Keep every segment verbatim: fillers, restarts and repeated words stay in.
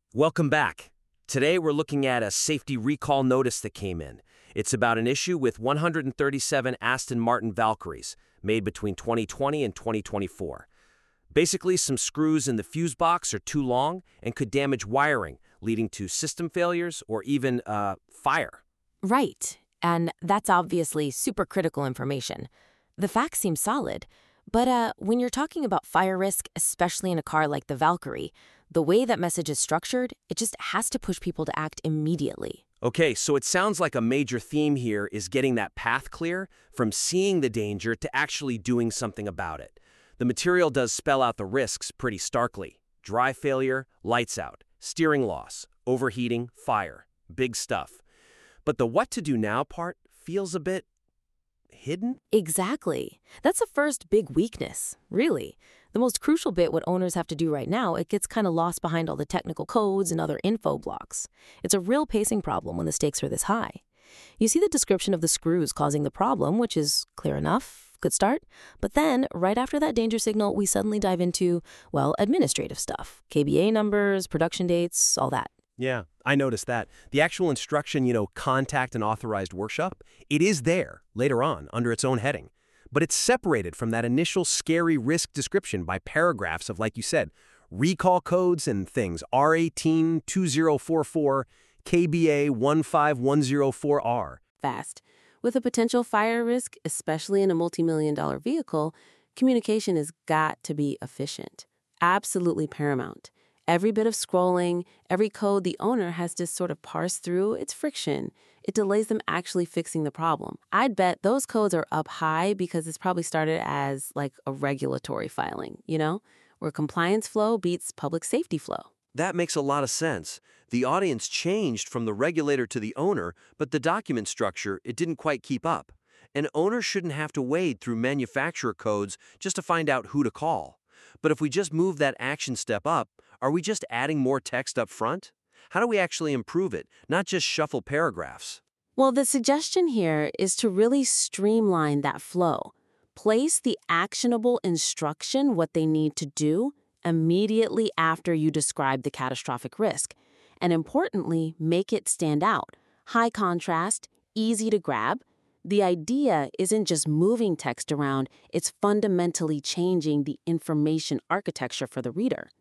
Welcome back. Today we're looking at a safety recall notice that came in. It's about an issue with one hundred thirty-seven Aston Martin Valkyries, made between twenty twenty and twenty twenty-four. Basically, some screws in the fuse box are too long and could damage wiring, leading to system failures or even uh, fire. Right, and that's obviously super critical information. The facts seem solid, but uh, when you're talking about fire risk, especially in a car like the Valkyrie, the way that message is structured, it just has to push people to act immediately. Okay, so it sounds like a major theme here is getting that path clear from seeing the danger to actually doing something about it. The material does spell out the risks pretty starkly. Drive failure, lights out, steering loss, overheating, fire. Big stuff. But the what to do now part feels a bit hidden? Exactly. That's the first big weakness, really. The most crucial bit, what owners have to do right now, it gets kind of lost behind all the technical codes and other info blocks. It's a real pacing problem when the stakes are this high. You see the description of the screws causing the problem, which is clear enough, good start. But then, right after that danger signal, we suddenly dive into, well, administrative stuff. K B A numbers, production dates, all that. Yeah, I noticed that. The actual instruction, you know, contact an authorized workshop, it is there later on under its own heading. But it's separated from that initial scary risk description by paragraphs of, like you said, recall codes and things, R eighteen two zero four four, K B A one five one zero four R. Fast. With a potential fire risk, especially in a multi-million dollar vehicle, communication has got to be efficient. Absolutely paramount. Every bit of scrolling, every code the owner has to sort of parse through, it's friction. It delays them actually fixing the problem. I'd bet those codes are up high because it's probably started as like a regulatory filing, you know, where compliance flow beats public safety flow. That makes a lot of sense. The audience changed from the regulator to the owner, but the document structure, it didn't quite keep up. An owner shouldn't have to wade through manufacturer codes just to find out who to call. But if we just move that action step up, are we just adding more text up front? How do we actually improve it, not just shuffle paragraphs? Well, the suggestion here is to really streamline that flow. Place the actionable instruction, what they need to do, immediately after you describe the catastrophic risk. And importantly, make it stand out. High contrast, easy to grab. The idea isn't just moving text around, it's fundamentally changing the information architecture for the reader.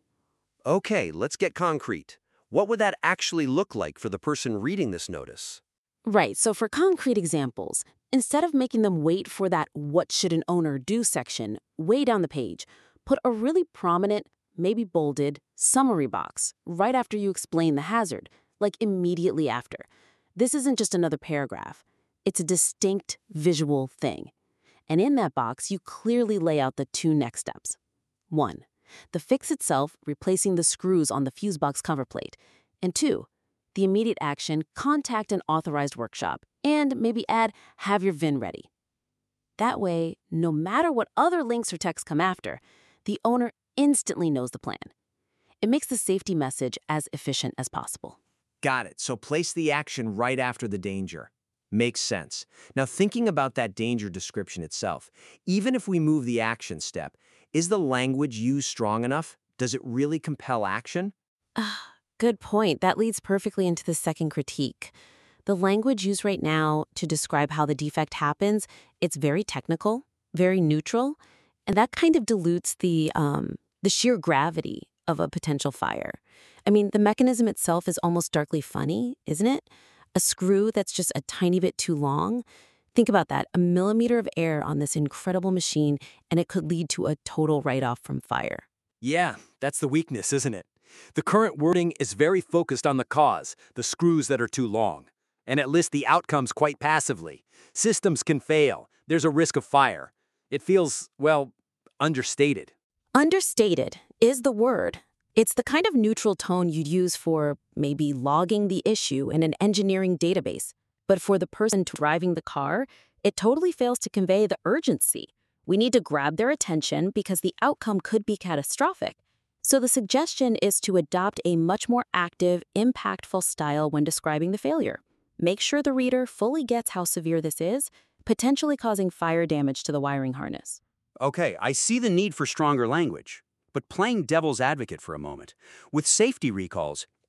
Okay, let's get concrete. What would that actually look like for the person reading this notice? Right, so for concrete examples, instead of making them wait for that "what should an owner do" section way down the page, put a really prominent, maybe bolded, summary box right after you explain the hazard, like immediately after. This isn't just another paragraph. It's a distinct visual thing. And in that box, you clearly lay out the two next steps. One, the fix itself, replacing the screws on the fuse box cover plate. And two, the immediate action, contact an authorized workshop, and maybe add, have your V I N ready. That way, no matter what other links or text come after, the owner instantly knows the plan. It makes the safety message as efficient as possible. Got it. So place the action right after the danger. Makes sense. Now, thinking about that danger description itself, even if we move the action step, is the language used strong enough? Does it really compel action? Ah, good point. That leads perfectly into the second critique. The language used right now to describe how the defect happens, it's very technical, very neutral, and that kind of dilutes the, um, the sheer gravity of a potential fire. I mean, the mechanism itself is almost darkly funny, isn't it? A screw that's just a tiny bit too long. Think about that, a millimeter of air on this incredible machine, and it could lead to a total write-off from fire. Yeah, that's the weakness, isn't it? The current wording is very focused on the cause, the screws that are too long. And it lists the outcomes quite passively. Systems can fail. There's a risk of fire. It feels, well, understated. Understated is the word. It's the kind of neutral tone you'd use for maybe logging the issue in an engineering database. But for the person driving the car, it totally fails to convey the urgency. We need to grab their attention because the outcome could be catastrophic. So the suggestion is to adopt a much more active, impactful style when describing the failure. Make sure the reader fully gets how severe this is, potentially causing fire damage to the wiring harness. Okay, I see the need for stronger language. But playing devil's advocate for a moment, with safety recalls,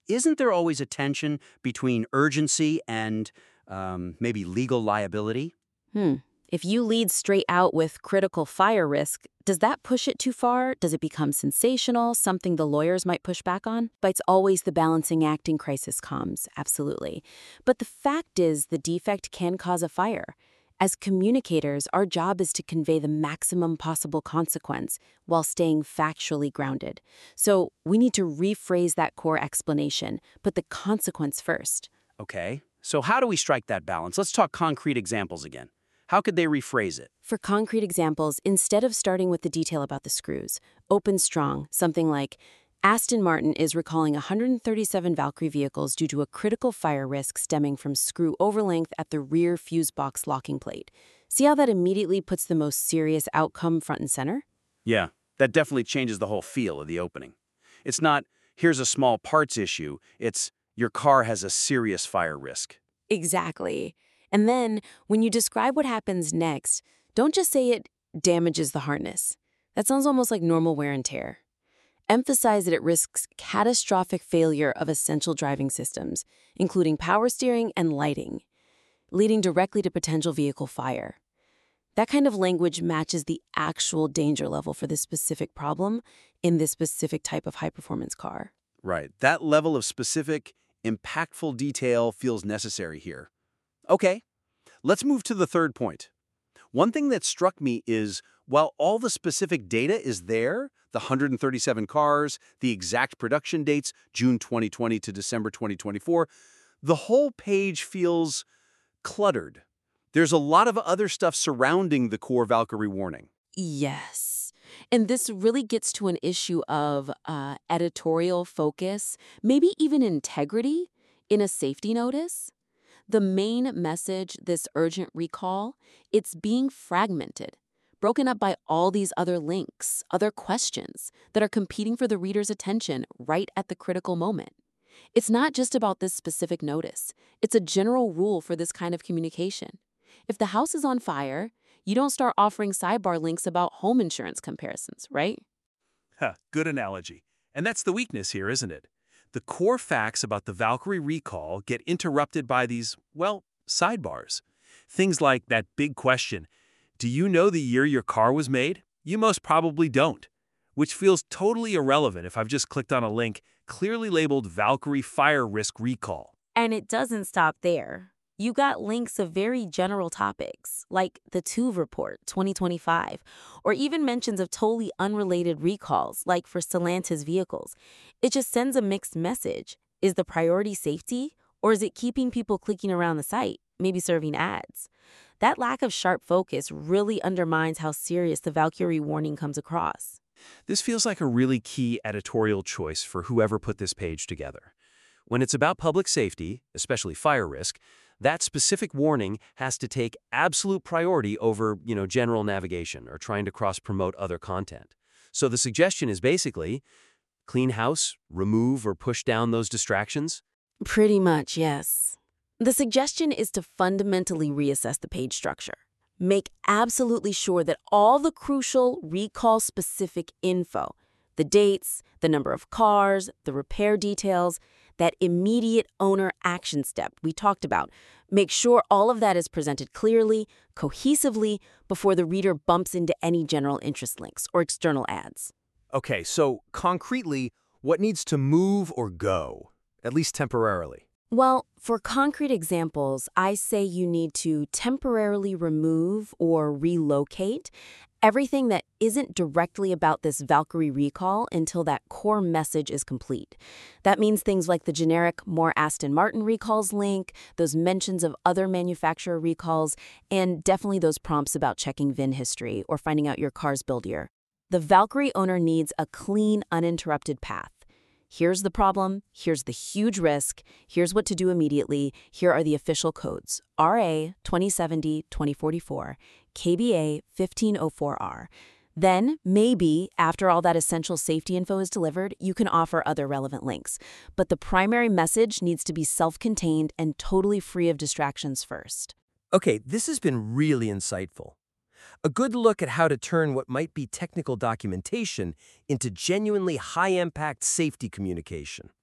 isn't there always a tension between urgency and um, maybe legal liability? Hmm. If you lead straight out with critical fire risk, does that push it too far? Does it become sensational, something the lawyers might push back on? But it's always the balancing act in crisis comms, absolutely. But the fact is, the defect can cause a fire. As communicators, our job is to convey the maximum possible consequence while staying factually grounded. So we need to rephrase that core explanation, put the consequence first. Okay, so how do we strike that balance? Let's talk concrete examples again. How could they rephrase it? For concrete examples, instead of starting with the detail about the screws, open strong, something like, Aston Martin is recalling one hundred thirty-seven Valkyrie vehicles due to a critical fire risk stemming from screw overlength at the rear fuse box locking plate. See how that immediately puts the most serious outcome front and center? Yeah, that definitely changes the whole feel of the opening. It's not, here's a small parts issue, it's, your car has a serious fire risk. Exactly. And then, when you describe what happens next, don't just say it damages the harness. That sounds almost like normal wear and tear. Emphasize that it risks catastrophic failure of essential driving systems, including power steering and lighting, leading directly to potential vehicle fire. That kind of language matches the actual danger level for this specific problem in this specific type of high-performance car. Right, that level of specific, impactful detail feels necessary here. Okay, let's move to the third point. One thing that struck me is, while all the specific data is there, the one hundred thirty-seven cars, the exact production dates, June twenty twenty to December twenty twenty-four, the whole page feels cluttered. There's a lot of other stuff surrounding the core Valkyrie warning. Yes. And this really gets to an issue of uh, editorial focus, maybe even integrity in a safety notice. The main message, this urgent recall, it's being fragmented, broken up by all these other links, other questions that are competing for the reader's attention right at the critical moment. It's not just about this specific notice. It's a general rule for this kind of communication. If the house is on fire, you don't start offering sidebar links about home insurance comparisons, right? Huh, good analogy. And that's the weakness here, isn't it? The core facts about the Valkyrie recall get interrupted by these, well, sidebars. Things like that big question, do you know the year your car was made? You most probably don't, which feels totally irrelevant if I've just clicked on a link clearly labeled Valkyrie Fire Risk Recall. And it doesn't stop there. You got links of very general topics, like the TÜV report twenty twenty-five, or even mentions of totally unrelated recalls, like for Stellantis vehicles. It just sends a mixed message. Is the priority safety, or is it keeping people clicking around the site, maybe serving ads? That lack of sharp focus really undermines how serious the Valkyrie warning comes across. This feels like a really key editorial choice for whoever put this page together. When it's about public safety, especially fire risk, that specific warning has to take absolute priority over, you know, general navigation or trying to cross-promote other content. So the suggestion is basically, clean house, remove or push down those distractions. Pretty much, yes. The suggestion is to fundamentally reassess the page structure. Make absolutely sure that all the crucial recall-specific info, the dates, the number of cars, the repair details, that immediate owner action step we talked about, make sure all of that is presented clearly, cohesively, before the reader bumps into any general interest links or external ads. Okay, so concretely, what needs to move or go, at least temporarily? Well, for concrete examples, I say you need to temporarily remove or relocate everything that isn't directly about this Valkyrie recall until that core message is complete. That means things like the generic more Aston Martin recalls link, those mentions of other manufacturer recalls, and definitely those prompts about checking V I N history or finding out your car's build year. The Valkyrie owner needs a clean, uninterrupted path. Here's the problem, here's the huge risk, here's what to do immediately, here are the official codes, R A twenty seventy twenty forty-four, K B A fifteen oh four R. Then, maybe, after all that essential safety info is delivered, you can offer other relevant links. But the primary message needs to be self-contained and totally free of distractions first. Okay, this has been really insightful. A good look at how to turn what might be technical documentation into genuinely high-impact safety communication.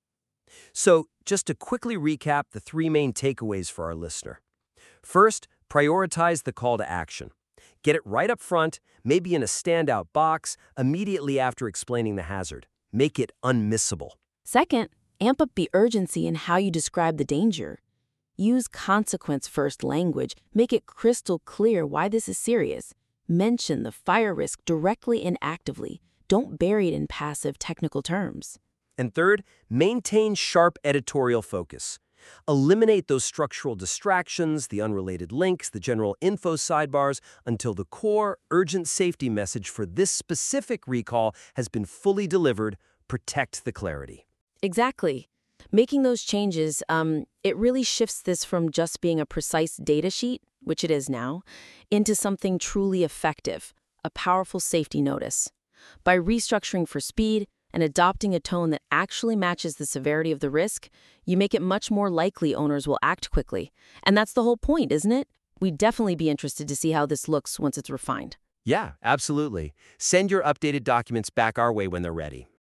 So, just to quickly recap the three main takeaways for our listener. First, prioritize the call to action. Get it right up front, maybe in a standout box, immediately after explaining the hazard. Make it unmissable. Second, amp up the urgency in how you describe the danger. Use consequence-first language. Make it crystal clear why this is serious. Mention the fire risk directly and actively. Don't bury it in passive technical terms. And third, maintain sharp editorial focus. Eliminate those structural distractions, the unrelated links, the general info sidebars, until the core, urgent safety message for this specific recall has been fully delivered. Protect the clarity. Exactly. Making those changes, um, it really shifts this from just being a precise data sheet, which it is now, into something truly effective, a powerful safety notice. By restructuring for speed and adopting a tone that actually matches the severity of the risk, you make it much more likely owners will act quickly. And that's the whole point, isn't it? We'd definitely be interested to see how this looks once it's refined. Yeah, absolutely. Send your updated documents back our way when they're ready.